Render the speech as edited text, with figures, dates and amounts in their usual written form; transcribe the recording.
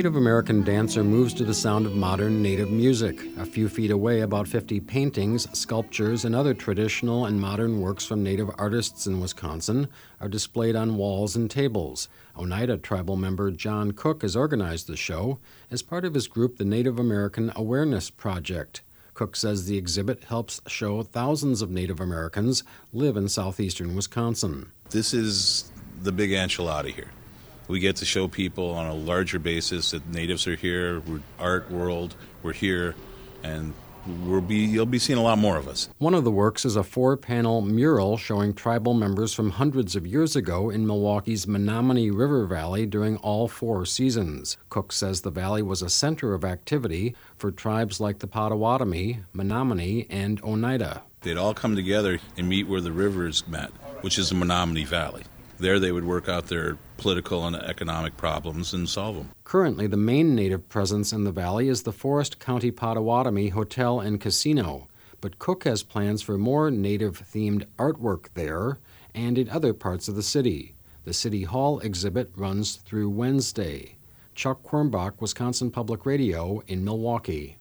Native American dancer moves to the sound of modern Native music. A few feet away, about 50 paintings, sculptures, and other traditional and modern works from Native artists in Wisconsin are displayed on walls and tables. Oneida tribal member John Cook has organized the show as part of his group, the Native American Awareness Project. Cook says the exhibit helps show thousands of Native Americans live in southeastern Wisconsin. This is the big enchilada here. We get to show people on a larger basis that natives are here, we're art world, we're here, and you'll be seeing a lot more of us. One of the works is a 4-panel mural showing tribal members from hundreds of years ago in Milwaukee's Menominee River Valley during all 4 seasons. Cook says the valley was a center of activity for tribes like the Potawatomi, Menominee, and Oneida. They'd all come together and meet where the rivers met, which is the Menominee Valley. There they would work out their political and economic problems and solve them. Currently, the main Native presence in the valley is the Forest County Potawatomi Hotel and Casino, but Cook has plans for more Native-themed artwork there and in other parts of the city. The City Hall exhibit runs through Wednesday. Chuck Quirmbach, Wisconsin Public Radio in Milwaukee.